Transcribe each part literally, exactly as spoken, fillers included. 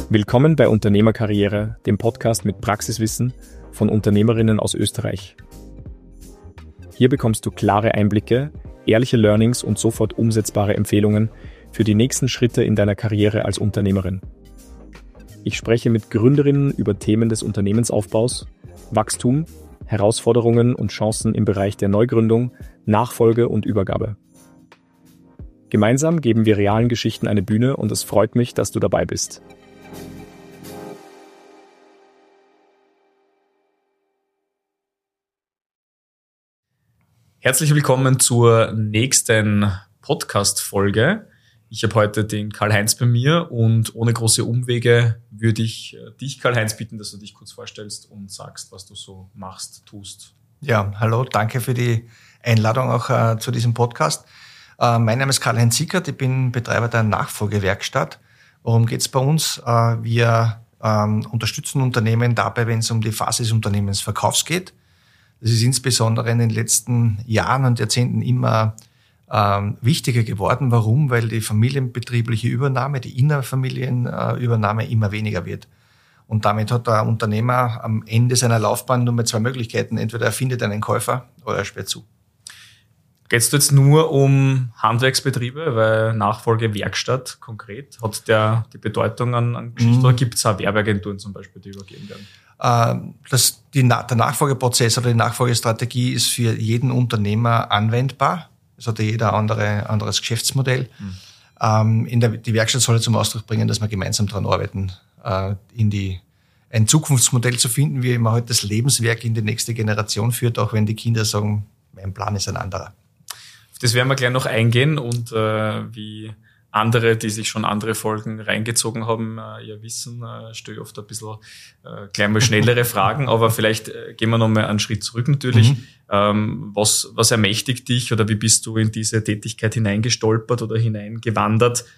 Willkommen bei Unternehmerkarriere, dem Podcast mit Praxiswissen von Unternehmerinnen aus Österreich. Hier bekommst du klare Einblicke, ehrliche Learnings und sofort umsetzbare Empfehlungen für die nächsten Schritte in deiner Karriere als Unternehmerin. Ich spreche mit Gründerinnen über Themen des Unternehmensaufbaus, Wachstum, Herausforderungen und Chancen im Bereich der Neugründung, Nachfolge und Übergabe. Gemeinsam geben wir realen Geschichten eine Bühne und es freut mich, dass du dabei bist. Herzlich willkommen zur nächsten Podcast-Folge. Ich habe heute den Karl-Heinz bei mir und ohne große Umwege würde ich dich, Karl-Heinz, bitten, dass du dich kurz vorstellst und sagst, was du so machst, tust. Ja, hallo, danke für die Einladung auch äh, zu diesem Podcast. Äh, mein Name ist Karl-Heinz Sickert, ich bin Betreiber der Nachfolgewerkstatt. Worum geht es bei uns? Äh, wir ähm, unterstützen Unternehmen dabei, wenn es um die Phase des Unternehmensverkaufs geht. Das ist insbesondere in den letzten Jahren und Jahrzehnten immer ähm, wichtiger geworden. Warum? Weil die familienbetriebliche Übernahme, die Innerfamilienübernahme immer weniger wird. Und damit hat der Unternehmer am Ende seiner Laufbahn nur mehr zwei Möglichkeiten. Entweder er findet einen Käufer oder er sperrt zu. Geht es jetzt nur um Handwerksbetriebe, weil Nachfolgewerkstatt konkret, hat der die Bedeutung an, an Geschichte, mm. oder gibt es auch Werbeagenturen zum Beispiel, die übergeben werden? Das, die, der Nachfolgeprozess oder die Nachfolgestrategie ist für jeden Unternehmer anwendbar. Es hat ja jeder andere anderes Geschäftsmodell. Mhm. In der, die Werkstatt soll zum Ausdruck bringen, dass wir gemeinsam daran arbeiten, in die, ein Zukunftsmodell zu finden, wie man heute das Lebenswerk in die nächste Generation führt, auch wenn die Kinder sagen, mein Plan ist ein anderer. Auf das werden wir gleich noch eingehen und äh, wie andere, die sich schon andere Folgen reingezogen haben, äh, ja wissen, äh, stelle ich oft ein bisschen äh, gleich mal schnellere Fragen, aber vielleicht äh, gehen wir noch mal einen Schritt zurück natürlich. Mhm. Ähm, was, was ermächtigt dich oder wie bist du in diese Tätigkeit hineingestolpert oder hineingewandert?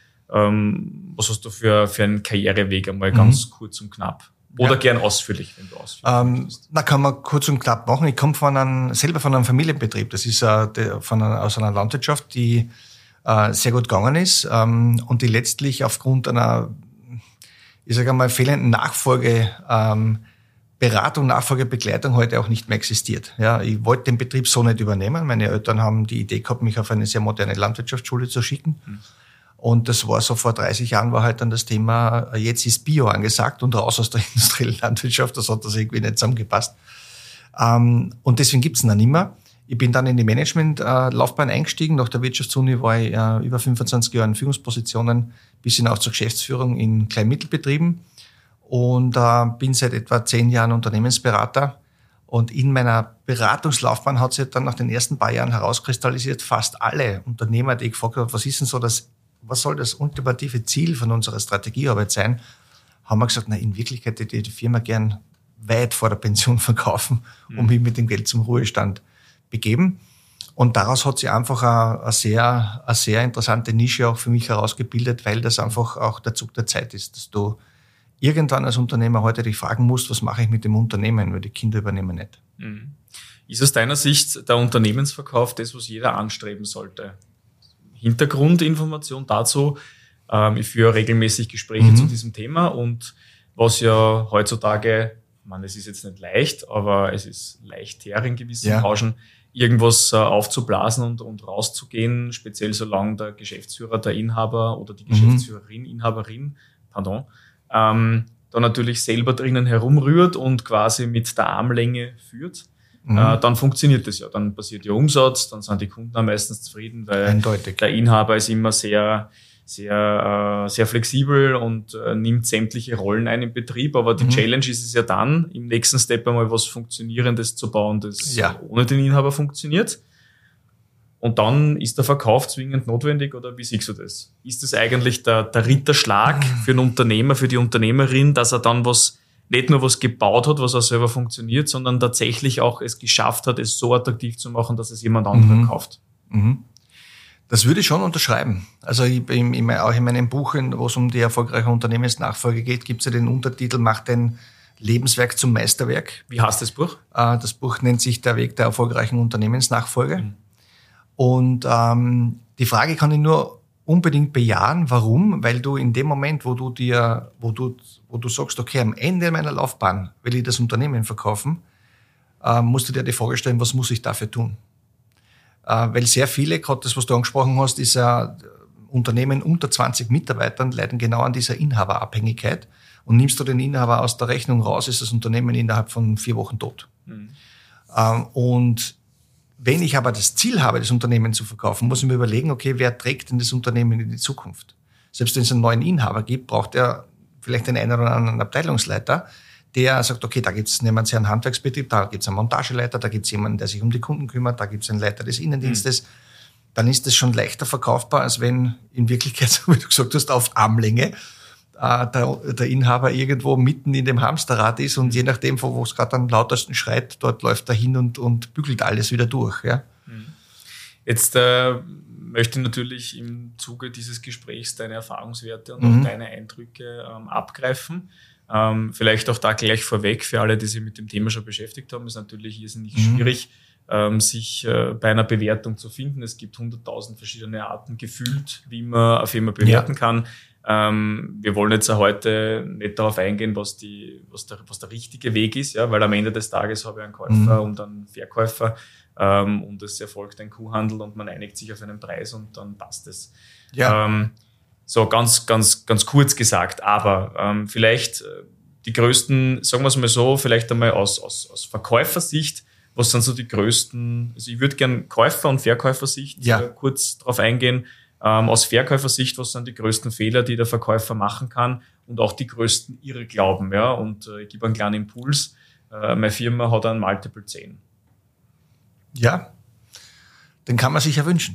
Ähm, was hast du für, für einen Karriereweg einmal ganz mhm. kurz und knapp? Oder ja. gern ausführlich, wenn du ausführlich ähm, bist. Na, kann man kurz und knapp machen. Ich komme von einem, selber von einem Familienbetrieb. Das ist äh, der, von einer, aus einer Landwirtschaft, die äh, sehr gut gegangen ist ähm, und die letztlich aufgrund einer, ich sage einmal, fehlenden Nachfolge, ähm, Beratung, Nachfolgebegleitung heute auch nicht mehr existiert. Ja, ich wollte den Betrieb so nicht übernehmen. Meine Eltern haben die Idee gehabt, mich auf eine sehr moderne Landwirtschaftsschule zu schicken. Mhm. Und das war so vor dreißig Jahren war halt dann das Thema, jetzt ist Bio angesagt und raus aus der industriellen Landwirtschaft. Das hat das irgendwie nicht zusammengepasst. Ähm, und deswegen gibt's ihn dann nicht mehr. Ich bin dann in die Management-Laufbahn eingestiegen. Nach der Wirtschaftsuni war ich äh, über fünfundzwanzig Jahre in Führungspositionen, bis hin auch zur Geschäftsführung in Kleinmittelbetrieben und äh, bin seit etwa zehn Jahren Unternehmensberater. Und in meiner Beratungslaufbahn hat sich dann nach den ersten paar Jahren herauskristallisiert, fast alle Unternehmer, die ich gefragt habe, was ist denn so das, was soll das ultimative Ziel von unserer Strategiearbeit sein, haben wir gesagt, na, in Wirklichkeit hätte ich die Firma gern weit vor der Pension verkaufen und mich mit dem Geld zum Ruhestand begeben. Und daraus hat sich einfach eine, eine, sehr, eine sehr interessante Nische auch für mich herausgebildet, weil das einfach auch der Zug der Zeit ist, dass du irgendwann als Unternehmer heute dich fragen musst, was mache ich mit dem Unternehmen, weil die Kinder übernehmen nicht. Mhm. Ist aus deiner Sicht der Unternehmensverkauf das, was jeder anstreben sollte? Hintergrundinformation dazu. Ähm, ich führe regelmäßig Gespräche mhm. zu diesem Thema und was ja heutzutage, ich meine, es ist jetzt nicht leicht, aber es ist leichter in gewissen ja. Branchen, irgendwas äh, aufzublasen und, und rauszugehen, speziell solange der Geschäftsführer, der Inhaber oder die Geschäftsführerin, mhm. Inhaberin, pardon, ähm, da natürlich selber drinnen herumrührt und quasi mit der Armlänge führt. Mhm. Äh, dann funktioniert das ja. Dann passiert ja Umsatz, dann sind die Kunden auch meistens zufrieden, weil Eindeutig. Der Inhaber ist immer sehr, sehr, äh, sehr flexibel und äh, nimmt sämtliche Rollen ein im Betrieb. Aber die mhm. Challenge ist es ja dann, im nächsten Step einmal was Funktionierendes zu bauen, das ja. ohne den Inhaber funktioniert. Und dann ist der Verkauf zwingend notwendig, oder wie siehst du das? Ist das eigentlich der, der Ritterschlag für einen Unternehmer, für die Unternehmerin, dass er dann was, nicht nur was gebaut hat, was auch selber funktioniert, sondern tatsächlich auch es geschafft hat, es so attraktiv zu machen, dass es jemand anderer mhm. kauft? Mhm. Das würde ich schon unterschreiben. Also ich, in, in, auch in meinem Buch, wo es um die erfolgreiche Unternehmensnachfolge geht, gibt es ja den Untertitel, Mach dein Lebenswerk zum Meisterwerk. Wie heißt das Buch? Das Buch nennt sich Der Weg der erfolgreichen Unternehmensnachfolge. Mhm. Und ähm, die Frage kann ich nur unbedingt bejahen. Warum? Weil du in dem Moment, wo du dir, wo du, wo du sagst, okay, am Ende meiner Laufbahn will ich das Unternehmen verkaufen, äh, musst du dir die Frage stellen, was muss ich dafür tun? Äh, weil sehr viele, gerade das, was du angesprochen hast, ist ja, Unternehmen unter zwanzig Mitarbeitern leiden genau an dieser Inhaberabhängigkeit. Und nimmst du den Inhaber aus der Rechnung raus, ist das Unternehmen innerhalb von vier Wochen tot. Mhm. Ähm, und wenn ich aber das Ziel habe, das Unternehmen zu verkaufen, muss ich mir überlegen, okay, wer trägt denn das Unternehmen in die Zukunft? Selbst wenn es einen neuen Inhaber gibt, braucht er vielleicht den einen oder anderen Abteilungsleiter, der sagt, okay, da gibt es jemanden, der einen Handwerksbetrieb, da gibt es einen Montageleiter, da gibt es jemanden, der sich um die Kunden kümmert, da gibt es einen Leiter des Innendienstes. Mhm. Dann ist das schon leichter verkaufbar, als wenn in Wirklichkeit, wie du gesagt hast, auf Armlänge äh, der, der Inhaber irgendwo mitten in dem Hamsterrad ist und je nachdem, wo es gerade am lautesten schreit, dort läuft er hin und, und bügelt alles wieder durch. Ja? Jetzt äh, möchte ich natürlich im Zuge dieses Gesprächs deine Erfahrungswerte und Mhm. auch deine Eindrücke ähm, abgreifen. Ähm, vielleicht auch da gleich vorweg für alle, die sich mit dem Thema schon beschäftigt haben, ist natürlich irrsinnig Mhm. schwierig, ähm, sich äh, bei einer Bewertung zu finden. Es gibt hunderttausend verschiedene Arten gefühlt, wie man eine Firma bewerten Ja. kann. Ähm, wir wollen jetzt heute nicht darauf eingehen, was, die, was, der, was der richtige Weg ist, ja, weil am Ende des Tages habe ich einen Käufer Mhm. und einen Verkäufer ähm, und es erfolgt ein Kuhhandel und man einigt sich auf einen Preis und dann passt es. Ja. Ähm, so ganz, ganz, ganz kurz gesagt, aber ähm, vielleicht äh, die größten, sagen wir es mal so, vielleicht einmal aus, aus, aus Verkäufersicht, was sind so die größten, also ich würde gern Käufer- und Verkäufersicht Ja. äh, kurz drauf eingehen. Ähm, aus Verkäufersicht, was sind die größten Fehler, die der Verkäufer machen kann und auch die größten Irrglauben, ja, und äh, ich gebe einen kleinen Impuls. Äh, meine Firma hat einen Multiple zehn. Ja, den kann man sich ja wünschen.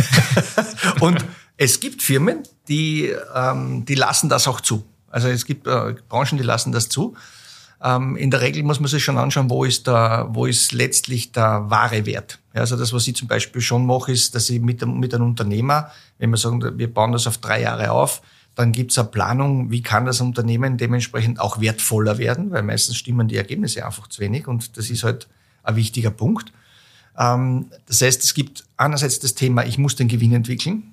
Und es gibt Firmen, die, ähm, die lassen das auch zu. Also es gibt äh, Branchen, die lassen das zu. Ähm, in der Regel muss man sich schon anschauen, wo ist, der, wo ist letztlich der wahre Wert. Ja, also das, was ich zum Beispiel schon mache, ist, dass ich mit, dem, mit einem Unternehmer, wenn wir sagen, wir bauen das auf drei Jahre auf, dann gibt es eine Planung, wie kann das Unternehmen dementsprechend auch wertvoller werden, weil meistens stimmen die Ergebnisse einfach zu wenig und das ist halt ein wichtiger Punkt. Ähm, das heißt, es gibt einerseits das Thema, ich muss den Gewinn entwickeln.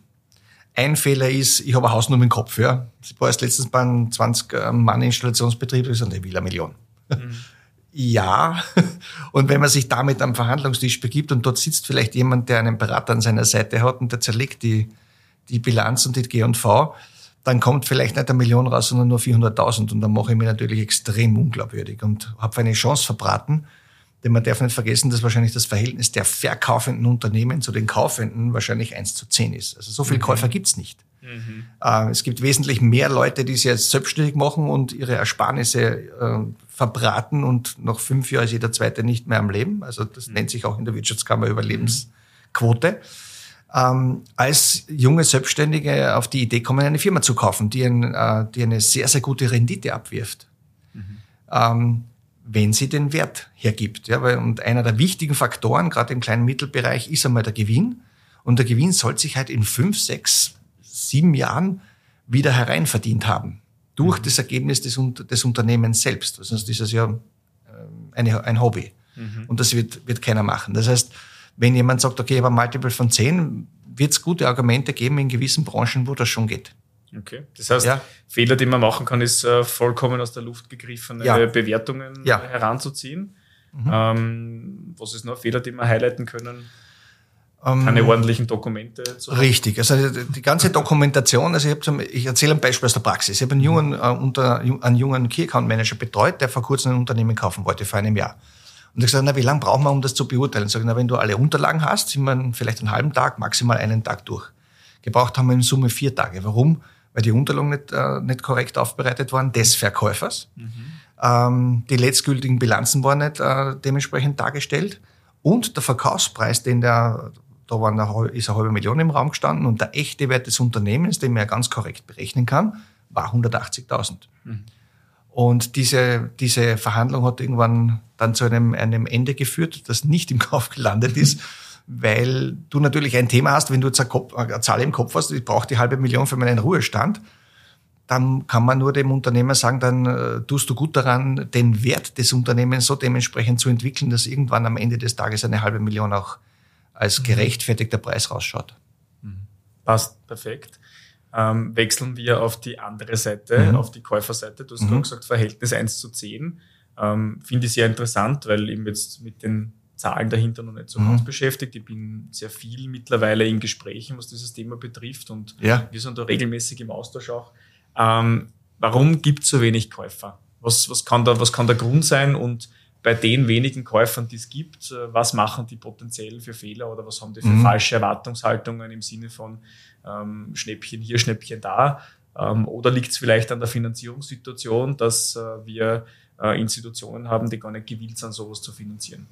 Ein Fehler ist, ich habe eine Hausnummer im Kopf. Ja. Ich war erst letztens bei einem zwanzig-Mann-Installationsbetrieb, das ist eine Villa Million. Mhm. Ja, und wenn man sich damit am Verhandlungstisch begibt und dort sitzt vielleicht jemand, der einen Berater an seiner Seite hat und der zerlegt die, die Bilanz und die G und V, dann kommt vielleicht nicht eine Million raus, sondern nur vierhunderttausend und dann mache ich mich natürlich extrem unglaubwürdig und habe eine Chance verbraten. Denn man darf nicht vergessen, dass wahrscheinlich das Verhältnis der verkaufenden Unternehmen zu den kaufenden wahrscheinlich eins zu zehn ist. Also so viele mhm. Käufer gibt's nicht. Mhm. Äh, es gibt wesentlich mehr Leute, die sich jetzt selbstständig machen und ihre Ersparnisse äh, verbraten und nach fünf Jahren ist jeder Zweite nicht mehr am Leben. Also das mhm. nennt sich auch in der Wirtschaftskammer Überlebensquote. Ähm, als junge Selbstständige auf die Idee kommen, eine Firma zu kaufen, die, ein, äh, die eine sehr, sehr gute Rendite abwirft. Mhm. Ähm, wenn sie den Wert hergibt. Ja, weil, und einer der wichtigen Faktoren, gerade im kleinen Mittelbereich, ist einmal der Gewinn. Und der Gewinn soll sich halt in fünf, sechs, sieben Jahren wieder hereinverdient haben. Durch mhm. das Ergebnis des, des Unternehmens selbst. Sonst ist es ja eine, ein Hobby. Mhm. Und das wird, wird keiner machen. Das heißt, wenn jemand sagt, okay, ich habe ein Multiple von zehn, wird es gute Argumente geben in gewissen Branchen, wo das schon geht. Okay, das heißt, ja. Fehler, die man machen kann, ist äh, vollkommen aus der Luft gegriffene ja. Bewertungen ja. heranzuziehen. Mhm. Ähm, was ist noch Fehler, die wir highlighten können? Ähm, Keine ordentlichen Dokumente zu haben. Richtig, also die, die ganze Dokumentation, also ich, hab zum, ich erzähle ein Beispiel aus der Praxis. Ich habe einen jungen, äh, unter, einen jungen Key Account Manager betreut, der vor kurzem ein Unternehmen kaufen wollte, vor einem Jahr. Und ich gesagt, na, wie lange brauchen wir, um das zu beurteilen? Ich sage, na, wenn du alle Unterlagen hast, sind wir vielleicht einen halben Tag, maximal einen Tag durch. Gebraucht haben wir in Summe vier Tage. Warum? Weil die Unterlagen nicht, äh, nicht korrekt aufbereitet waren des Verkäufers. Mhm. Ähm, die letztgültigen Bilanzen waren nicht äh, dementsprechend dargestellt. Und der Verkaufspreis, den der, da waren eine, ist eine halbe Million im Raum gestanden und der echte Wert des Unternehmens, den man ja ganz korrekt berechnen kann, war hundertachtzigtausend. Mhm. Und diese, diese Verhandlung hat irgendwann dann zu einem, einem Ende geführt, das nicht im Kauf gelandet ist, weil du natürlich ein Thema hast, wenn du jetzt eine, Kopf, eine Zahl im Kopf hast, ich brauche die halbe Million für meinen Ruhestand, dann kann man nur dem Unternehmer sagen, dann äh, tust du gut daran, den Wert des Unternehmens so dementsprechend zu entwickeln, dass irgendwann am Ende des Tages eine halbe Million auch als gerechtfertigter Preis rausschaut. Passt perfekt. ähm, wechseln wir auf die andere Seite, mhm. auf die Käuferseite. Du hast mhm. gesagt, Verhältnis eins zu zehn. Ähm, finde ich sehr interessant, weil eben jetzt mit den Zahlen dahinter noch nicht so mhm. ganz beschäftigt. Ich bin sehr viel mittlerweile in Gesprächen, was dieses Thema betrifft und ja. wir sind da regelmäßig im Austausch auch. Ähm, warum gibt es so wenig Käufer? Was, was, kann da, was kann der Grund sein? Und bei den wenigen Käufern, die es gibt, was machen die potenziell für Fehler oder was haben die für mhm. falsche Erwartungshaltungen im Sinne von ähm, Schnäppchen hier, Schnäppchen da? Ähm, oder liegt es vielleicht an der Finanzierungssituation, dass äh, wir äh, Institutionen haben, die gar nicht gewillt sind, sowas zu finanzieren?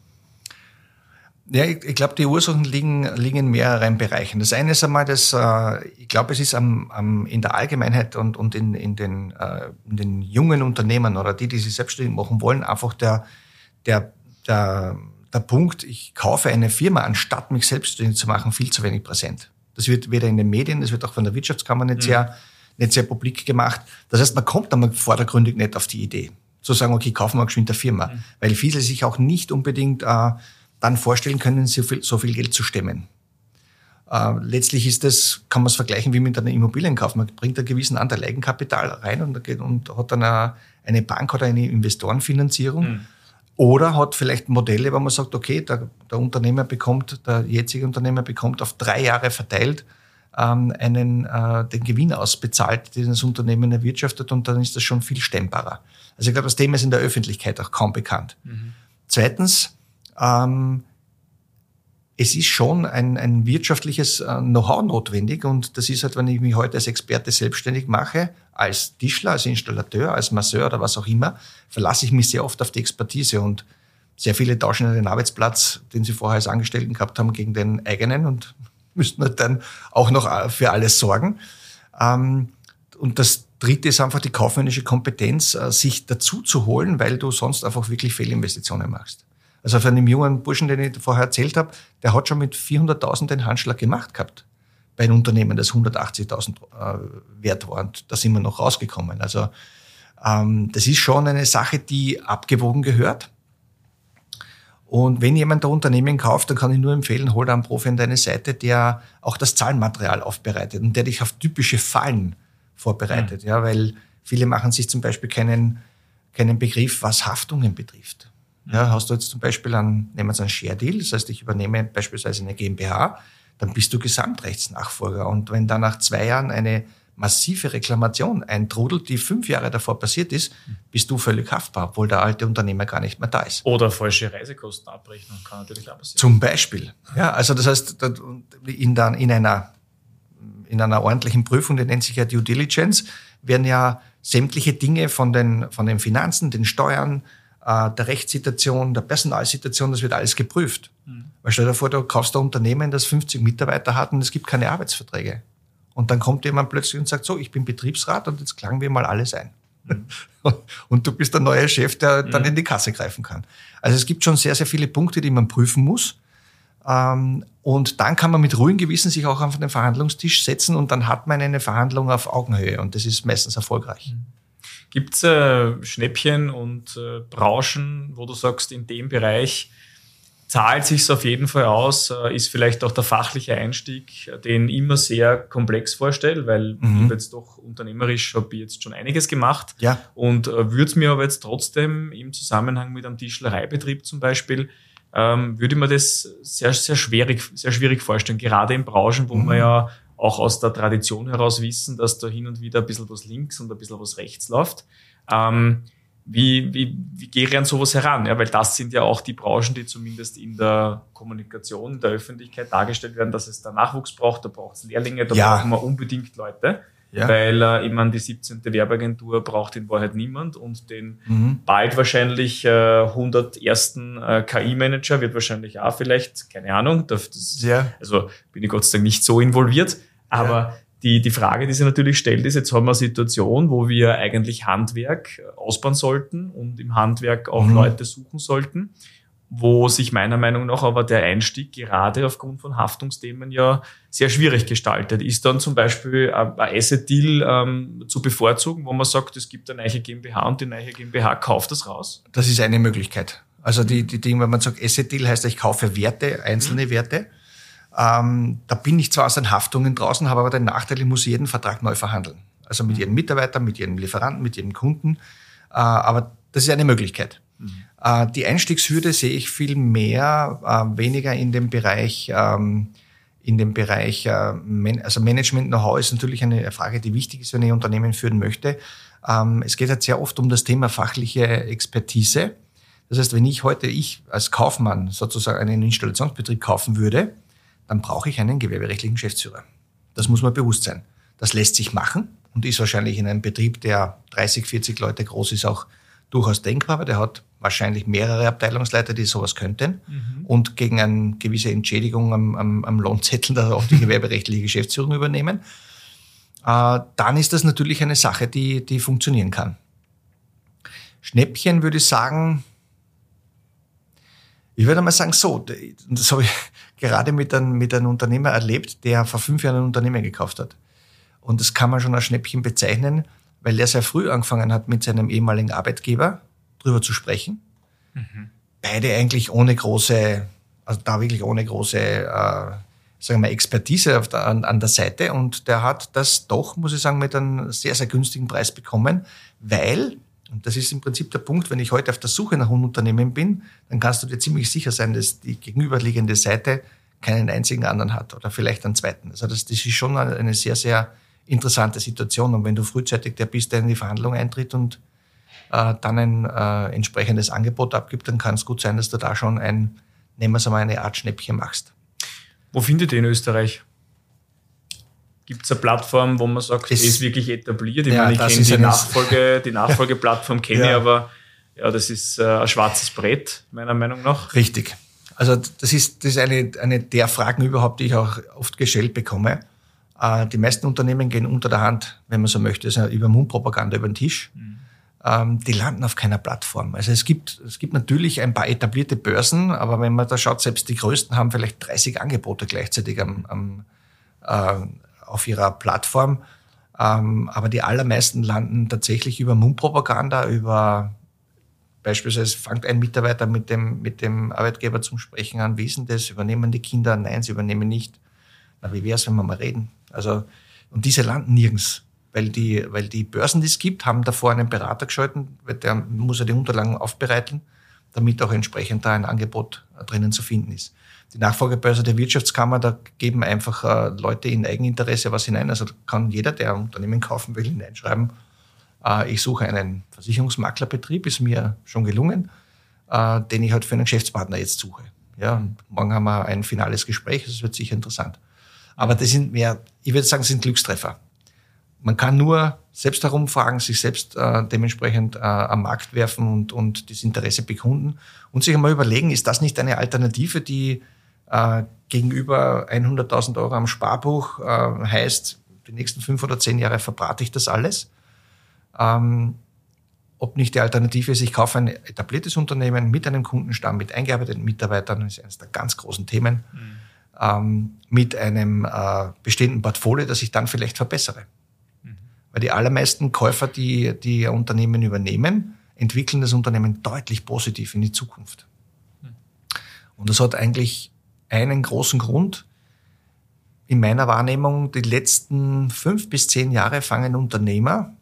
Ja, ich, ich glaube, die Ursachen liegen, liegen in mehreren Bereichen. Das eine ist einmal, dass äh, ich glaube, es ist am, am, in der Allgemeinheit und, und in, in, den, äh, in den jungen Unternehmen oder die, die sich selbstständig machen wollen, einfach der, der, der, der Punkt, ich kaufe eine Firma, anstatt mich selbstständig zu machen, viel zu wenig präsent. Das wird weder in den Medien, das wird auch von der Wirtschaftskammer nicht, mhm. sehr, nicht sehr publik gemacht. Das heißt, man kommt einmal vordergründig nicht auf die Idee, zu sagen, okay, kaufen wir geschwind eine Firma. Mhm. Weil viele sich auch nicht unbedingt äh, dann vorstellen können, so viel, so viel Geld zu stemmen. Äh, letztlich ist das, kann man es vergleichen wie mit einem Immobilienkauf. Man bringt einen gewissen Anteil Eigenkapital rein und, und hat dann eine, eine Bank oder eine Investorenfinanzierung. Mhm. Oder hat vielleicht Modelle, wo man sagt, okay, der, der Unternehmer bekommt, der jetzige Unternehmer bekommt auf drei Jahre verteilt ähm, einen, äh, den Gewinn ausbezahlt, den das Unternehmen erwirtschaftet, und dann ist das schon viel stemmbarer. Also ich glaube, das Thema ist in der Öffentlichkeit auch kaum bekannt. Mhm. Zweitens, ähm, es ist schon ein, ein wirtschaftliches äh, Know-how notwendig, und das ist halt, wenn ich mich heute als Experte selbstständig mache, als Tischler, als Installateur, als Masseur oder was auch immer, verlasse ich mich sehr oft auf die Expertise, und sehr viele tauschen den Arbeitsplatz, den sie vorher als Angestellten gehabt haben, gegen den eigenen und müssten halt dann auch noch für alles sorgen. Ähm, und das Dritte ist einfach die kaufmännische Kompetenz, äh, sich dazu zu holen, weil du sonst einfach wirklich Fehlinvestitionen machst. Also von einem jungen Burschen, den ich vorher erzählt habe, der hat schon mit vierhunderttausend den Handschlag gemacht gehabt bei einem Unternehmen, das hundertachtzigtausend äh, wert war, und da sind wir noch rausgekommen. Also ähm, das ist schon eine Sache, die abgewogen gehört. Und wenn jemand ein Unternehmen kauft, dann kann ich nur empfehlen, hol da einen Profi an deine Seite, der auch das Zahlenmaterial aufbereitet und der dich auf typische Fallen vorbereitet. Mhm. Ja, weil viele machen sich zum Beispiel keinen, keinen Begriff, was Haftungen betrifft. Ja, hast du jetzt zum Beispiel einen, nehmen wir jetzt einen Share Deal, das heißt, ich übernehme beispielsweise eine GmbH, dann bist du Gesamtrechtsnachfolger. Und wenn dann nach zwei Jahren eine massive Reklamation eintrudelt, die fünf Jahre davor passiert ist, bist du völlig haftbar, obwohl der alte Unternehmer gar nicht mehr da ist. Oder falsche Reisekostenabrechnung kann natürlich auch passieren. Zum Beispiel. Ja, also das heißt, in, der, in, einer, in einer ordentlichen Prüfung, die nennt sich ja Due Diligence, werden ja sämtliche Dinge von den, von den Finanzen, den Steuern, der Rechtssituation, der Personalsituation, das wird alles geprüft. Mhm. Weil stell dir vor, du kaufst ein Unternehmen, das fünfzig Mitarbeiter hat und es gibt keine Arbeitsverträge. Und dann kommt jemand plötzlich und sagt, so, ich bin Betriebsrat und jetzt klagen wir mal alles ein. Mhm. Und du bist der neue Chef, der mhm. dann in die Kasse greifen kann. Also es gibt schon sehr, sehr viele Punkte, die man prüfen muss. Und dann kann man mit ruhigem Gewissen sich auch auf den Verhandlungstisch setzen, und dann hat man eine Verhandlung auf Augenhöhe, und das ist meistens erfolgreich. Mhm. Gibt es äh, Schnäppchen und äh, Branchen, wo du sagst, in dem Bereich zahlt sich's auf jeden Fall aus, äh, ist vielleicht auch der fachliche Einstieg, den ich immer sehr komplex vorstelle, weil mhm. ich jetzt doch unternehmerisch habe ich jetzt schon einiges gemacht, ja. und äh, würde es mir aber jetzt trotzdem im Zusammenhang mit einem Tischlereibetrieb zum Beispiel, ähm, würde ich mir das sehr, sehr schwierig, sehr schwierig vorstellen, gerade in Branchen, wo mhm. man ja auch aus der Tradition heraus wissen, dass da hin und wieder ein bisschen was links und ein bisschen was rechts läuft. Ähm, wie, wie, wie gehe ich an sowas heran? Ja, weil das sind ja auch die Branchen, die zumindest in der Kommunikation, in der Öffentlichkeit dargestellt werden, dass es da Nachwuchs braucht, da braucht es Lehrlinge, da ja. brauchen wir unbedingt Leute. Ja. Weil äh, ich meine, die siebzehnte Werbeagentur braucht in Wahrheit niemand, und den mhm. bald wahrscheinlich äh, hundertersten äh, K I-Manager wird wahrscheinlich auch vielleicht, keine Ahnung, das, ja. also bin ich Gott sei Dank nicht so involviert. Aber ja. die, die Frage, die sich natürlich stellt, ist, jetzt haben wir eine Situation, wo wir eigentlich Handwerk ausbauen sollten und im Handwerk auch mhm. Leute suchen sollten, wo sich meiner Meinung nach aber der Einstieg gerade aufgrund von Haftungsthemen ja sehr schwierig gestaltet. Ist dann zum Beispiel ein Asset-Deal ähm, zu bevorzugen, wo man sagt, es gibt eine neue GmbH und die neue GmbH kauft das raus? Das ist eine Möglichkeit. Also die, die Dinge, wenn man sagt, Asset-Deal heißt, ich kaufe Werte, einzelne mhm. Werte. Ähm, da bin ich zwar aus den Haftungen draußen, habe aber den Nachteil, ich muss jeden Vertrag neu verhandeln. Also mit jedem Mitarbeiter, mit jedem Lieferanten, mit jedem Kunden. Äh, aber das ist eine Möglichkeit. Mhm. Äh, die Einstiegshürde sehe ich viel mehr, äh, weniger in dem Bereich, ähm, in dem Bereich, äh, Man- also Management-Know-how ist natürlich eine Frage, die wichtig ist, wenn ich ein Unternehmen führen möchte. Ähm, es geht halt sehr oft um das Thema fachliche Expertise. Das heißt, wenn ich heute, ich als Kaufmann sozusagen einen Installationsbetrieb kaufen würde, dann brauche ich einen gewerberechtlichen Geschäftsführer. Das muss man bewusst sein. Das lässt sich machen und ist wahrscheinlich in einem Betrieb, der dreißig, vierzig Leute groß ist, auch durchaus denkbar, weil der hat wahrscheinlich mehrere Abteilungsleiter, die sowas könnten mhm. und gegen eine gewisse Entschädigung am, am, am Lohnzettel da auch die gewerberechtliche Geschäftsführung übernehmen. Äh, dann ist das natürlich eine Sache, die, die funktionieren kann. Schnäppchen würde ich sagen, ich würde mal sagen so, das habe ich gerade mit einem, mit einem Unternehmer erlebt, der vor fünf Jahren ein Unternehmen gekauft hat. Und das kann man schon als Schnäppchen bezeichnen, weil er sehr früh angefangen hat, mit seinem ehemaligen Arbeitgeber drüber zu sprechen. Mhm. Beide eigentlich ohne große, also da wirklich ohne große, äh, sagen wir mal, Expertise auf der, an, an der Seite. Und der hat das doch, muss ich sagen, mit einem sehr, sehr günstigen Preis bekommen, weil, und das ist im Prinzip der Punkt, wenn ich heute auf der Suche nach einem Unternehmen bin, dann kannst du dir ziemlich sicher sein, dass die gegenüberliegende Seite keinen einzigen anderen hat oder vielleicht einen zweiten. Also das, das ist schon eine sehr, sehr interessante Situation. Und wenn du frühzeitig der bist, der in die Verhandlung eintritt und äh, dann ein äh, entsprechendes Angebot abgibt, dann kann es gut sein, dass du da schon ein, nehmen wir es einmal, eine Art Schnäppchen machst. Wo findet ihr in Österreich? Gibt es eine Plattform, wo man sagt, es, die ist wirklich etabliert? Ich ja, meine, ich kenne die, Nachfolge, die Nachfolgeplattform, kenne ja. ich, aber ja, das ist äh, ein schwarzes Brett, meiner Meinung nach. Richtig. Also das ist, das ist eine, eine der Fragen überhaupt, die ich auch oft gestellt bekomme. Äh, die meisten Unternehmen gehen unter der Hand, wenn man so möchte, also über Mundpropaganda über den Tisch. Mhm. Ähm, die landen auf keiner Plattform. Also es gibt, es gibt natürlich ein paar etablierte Börsen, aber wenn man da schaut, selbst die größten haben vielleicht dreißig Angebote gleichzeitig am, am äh, auf ihrer Plattform. Ähm, aber die allermeisten landen tatsächlich über Mundpropaganda, über beispielsweise fängt ein Mitarbeiter mit dem, mit dem Arbeitgeber zum Sprechen an, wie ist denn das? Übernehmen die Kinder? Nein, sie übernehmen nicht. Na, wie wär's, wenn wir mal reden? Also, und diese landen nirgends. Weil die, weil die Börsen, die es gibt, haben davor einen Berater geschalten, weil der muss ja die Unterlagen aufbereiten, damit auch entsprechend da ein Angebot drinnen zu finden ist. Die Nachfolgebörse der Wirtschaftskammer, da geben einfach äh, Leute in Eigeninteresse was hinein. Also kann jeder, der ein Unternehmen kaufen will, hineinschreiben, äh, ich suche einen Versicherungsmaklerbetrieb, ist mir schon gelungen, äh, den ich halt für einen Geschäftspartner jetzt suche. Ja, und morgen haben wir ein finales Gespräch, das wird sicher interessant. Aber das sind mehr, ich würde sagen, sind Glückstreffer. Man kann nur selbst herumfragen, sich selbst äh, dementsprechend äh, am Markt werfen und, und das Interesse bekunden und sich einmal überlegen, ist das nicht eine Alternative, die äh, gegenüber hunderttausend Euro am Sparbuch äh, heißt, die nächsten fünf oder zehn Jahre verbrate ich das alles. Ähm, ob nicht die Alternative ist, ich kaufe ein etabliertes Unternehmen mit einem Kundenstamm, mit eingearbeiteten Mitarbeitern, das ist eines der ganz großen Themen, mhm. ähm, mit einem äh, bestehenden Portfolio, das ich dann vielleicht verbessere. Mhm. Weil die allermeisten Käufer, die, die ein Unternehmen übernehmen, entwickeln das Unternehmen deutlich positiv in die Zukunft. Mhm. Und das hat eigentlich einen großen Grund. In meiner Wahrnehmung, die letzten fünf bis zehn Jahre fangen Unternehmer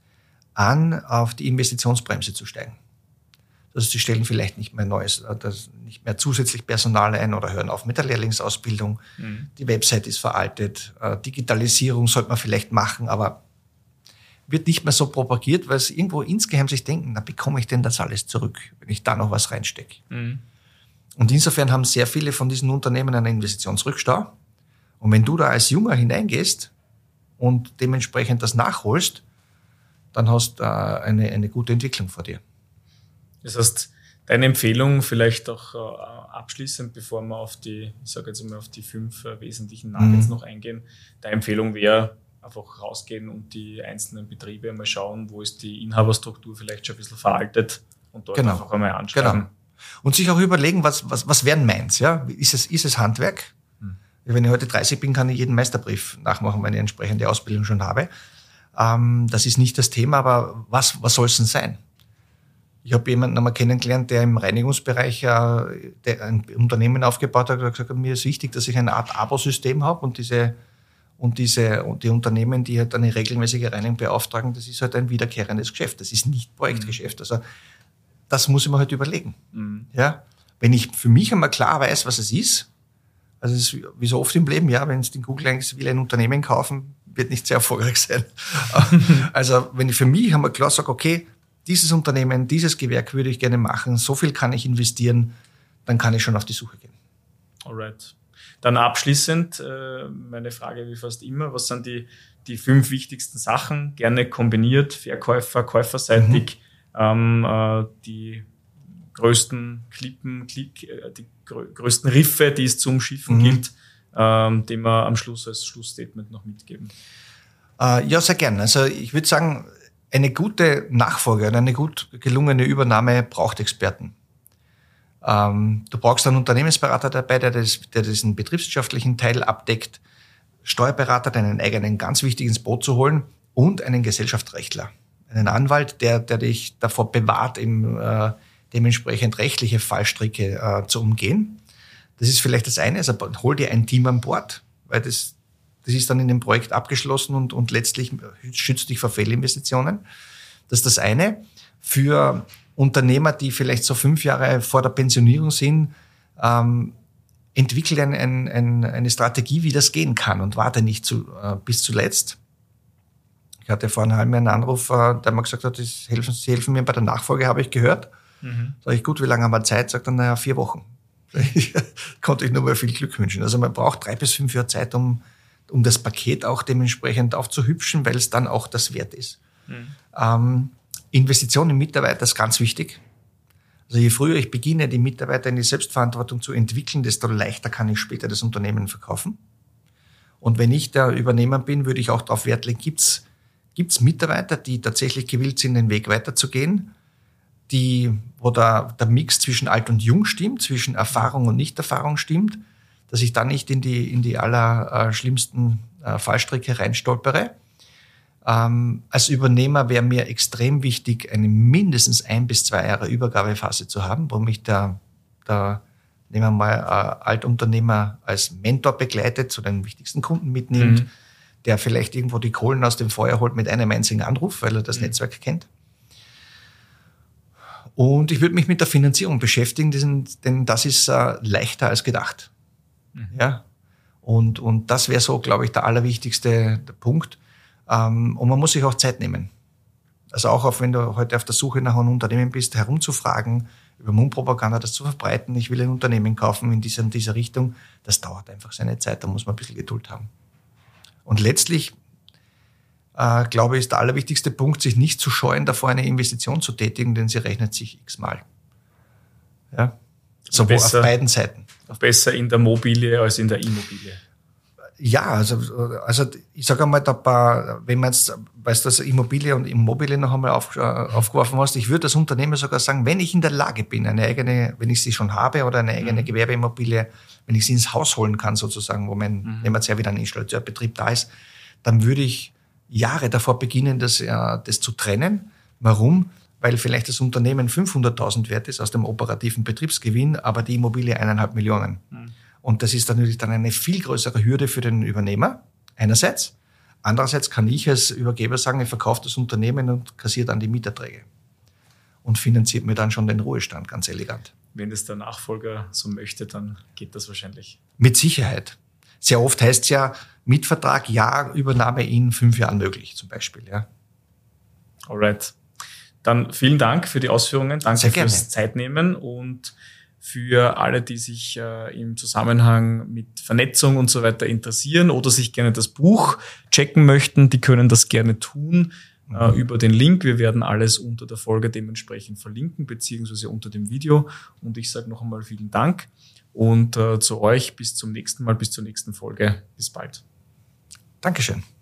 an, auf die Investitionsbremse zu steigen. Das heißt, sie stellen vielleicht nicht mehr neues, das, nicht mehr zusätzlich Personal ein oder hören auf mit der Lehrlingsausbildung. Mhm. Die Website ist veraltet. Digitalisierung sollte man vielleicht machen, aber wird nicht mehr so propagiert, weil sie irgendwo insgeheim sich denken, na, bekomme ich denn das alles zurück, wenn ich da noch was reinstecke? Mhm. Und insofern haben sehr viele von diesen Unternehmen einen Investitionsrückstau. Und wenn du da als Junger hineingehst und dementsprechend das nachholst, dann hast du äh, eine, eine gute Entwicklung vor dir. Das heißt, deine Empfehlung vielleicht auch äh, abschließend, bevor wir auf die, ich sage jetzt mal, auf die fünf äh, wesentlichen Nuggets mhm. noch eingehen, deine Empfehlung wäre, einfach rausgehen und die einzelnen Betriebe mal schauen, wo ist die Inhaberstruktur vielleicht schon ein bisschen veraltet und dort genau. einfach einmal anschreiben. Genau. Und sich auch überlegen, was, was, was wären meins? Ja? Ist es, ist es Handwerk? Hm. Wenn ich heute dreißig bin, kann ich jeden Meisterbrief nachmachen, wenn ich entsprechende Ausbildung schon habe. Ähm, das ist nicht das Thema, aber was, was soll es denn sein? Ich habe jemanden einmal kennengelernt, der im Reinigungsbereich äh, der ein Unternehmen aufgebaut hat und gesagt hat, mir ist wichtig, dass ich eine Art Abo-System habe und diese und diese und die Unternehmen, die halt eine regelmäßige Reinigung beauftragen, das ist halt ein wiederkehrendes Geschäft. Das ist nicht Projektgeschäft. Also das muss ich mir halt überlegen. Mhm. Ja, wenn ich für mich einmal klar weiß, was es ist, also es ist wie so oft im Leben, ja, wenn es in Google eigentlich will ein Unternehmen kaufen, wird nicht sehr erfolgreich sein. Also wenn ich für mich einmal klar sage, okay, dieses Unternehmen, dieses Gewerk würde ich gerne machen, so viel kann ich investieren, dann kann ich schon auf die Suche gehen. Alright. Dann abschließend äh, meine Frage wie fast immer, was sind die, die fünf wichtigsten Sachen, gerne kombiniert, Verkäufer, Käuferseitig, mhm. ähm, äh, die größten Klippen, Klick, äh, die grö- größten Riffe, die es zu umschiffen mhm. gilt, ähm, die wir am Schluss als Schlussstatement noch mitgeben. Äh, ja, sehr gerne. Also ich würde sagen, eine gute Nachfolge und eine gut gelungene Übernahme braucht Experten. Ähm, du brauchst einen Unternehmensberater dabei, der, das, der diesen betriebswirtschaftlichen Teil abdeckt, Steuerberater, deinen eigenen ganz wichtig ins Boot zu holen und einen Gesellschaftsrechtler, einen Anwalt, der, der dich davor bewahrt, eben, äh, dementsprechend rechtliche Fallstricke äh, zu umgehen. Das ist vielleicht das eine, also hol dir ein Team an Bord, weil das Das ist dann in dem Projekt abgeschlossen und, und letztlich schützt dich vor Fehlinvestitionen. Das ist das eine. Für Unternehmer, die vielleicht so fünf Jahre vor der Pensionierung sind, ähm, entwickle ein, ein, ein, eine Strategie, wie das gehen kann und warte nicht zu, äh, bis zuletzt. Ich hatte vor einem halben Jahr einen Anruf, äh, der mir gesagt hat, das helfen, Sie helfen mir bei der Nachfolge, habe ich gehört. Mhm. Sag ich, gut, wie lange haben wir Zeit? Sagt er, naja, vier Wochen. Konnte ich nur mal viel Glück wünschen. Also man braucht drei bis fünf Jahre Zeit, um um das Paket auch dementsprechend aufzuhübschen, weil es dann auch das wert ist. Mhm. Ähm, Investition in Mitarbeiter ist ganz wichtig. Also je früher ich beginne, die Mitarbeiter in die Selbstverantwortung zu entwickeln, desto leichter kann ich später das Unternehmen verkaufen. Und wenn ich der Übernehmer bin, würde ich auch darauf Wert legen, gibt's gibt's Mitarbeiter, die tatsächlich gewillt sind, den Weg weiterzugehen, die, wo der, der Mix zwischen alt und jung stimmt, zwischen Erfahrung und Nichterfahrung stimmt, dass ich dann nicht in die, in die allerschlimmsten äh, Fallstricke reinstolpere. Ähm, als Übernehmer wäre mir extrem wichtig, eine mindestens ein bis zwei Jahre Übergabephase zu haben, wo mich der, der nehmen wir mal, äh, Altunternehmer als Mentor begleitet, zu den wichtigsten Kunden mitnimmt, mhm. der vielleicht irgendwo die Kohlen aus dem Feuer holt mit einem einzigen Anruf, weil er das mhm. Netzwerk kennt. Und ich würde mich mit der Finanzierung beschäftigen, denn das ist äh, leichter als gedacht. Mhm. Ja, und, und das wäre so, glaube ich, der allerwichtigste der Punkt. Ähm, und man muss sich auch Zeit nehmen. Also auch, auf, wenn du heute auf der Suche nach einem Unternehmen bist, herumzufragen, über Mundpropaganda das zu verbreiten, ich will ein Unternehmen kaufen in dieser, in dieser Richtung, das dauert einfach seine Zeit, da muss man ein bisschen Geduld haben. Und letztlich, äh, glaube ich, ist der allerwichtigste Punkt, sich nicht zu scheuen, davor eine Investition zu tätigen, denn sie rechnet sich x-mal. Ja, sowohl auf beiden Seiten. Besser in der Mobilie als in der Immobilie. Ja, also, also ich sage einmal, da, wenn man jetzt, weißt du, das Immobilie und Immobilie noch einmal auf, aufgeworfen hast, ich würde als Unternehmer sogar sagen, wenn ich in der Lage bin, eine eigene, wenn ich sie schon habe oder eine eigene mhm. Gewerbeimmobilie, wenn ich sie ins Haus holen kann sozusagen, wo mein, mhm. nehmen wir jetzt ja wieder ein Installateurbetrieb da ist, dann würde ich Jahre davor beginnen, das, ja, das zu trennen. Warum? Weil vielleicht das Unternehmen fünfhunderttausend wert ist aus dem operativen Betriebsgewinn, aber die Immobilie eineinhalb Millionen. Mhm. Und das ist dann natürlich dann eine viel größere Hürde für den Übernehmer, einerseits. Andererseits kann ich als Übergeber sagen, ich verkaufe das Unternehmen und kassiere dann die Mieterträge. Und finanziert mir dann schon den Ruhestand, ganz elegant. Wenn das der Nachfolger so möchte, dann geht das wahrscheinlich. Mit Sicherheit. Sehr oft heißt es ja, Mietvertrag, ja, Übernahme in fünf Jahren möglich, zum Beispiel. Ja. Alright. Dann vielen Dank für die Ausführungen. Danke fürs Zeitnehmen und für alle, die sich äh, im Zusammenhang mit Vernetzung und so weiter interessieren oder sich gerne das Buch checken möchten, die können das gerne tun mhm. äh, über den Link. Wir werden alles unter der Folge dementsprechend verlinken, beziehungsweise unter dem Video. Und ich sage noch einmal vielen Dank und äh, zu euch bis zum nächsten Mal, bis zur nächsten Folge. Bis bald. Dankeschön.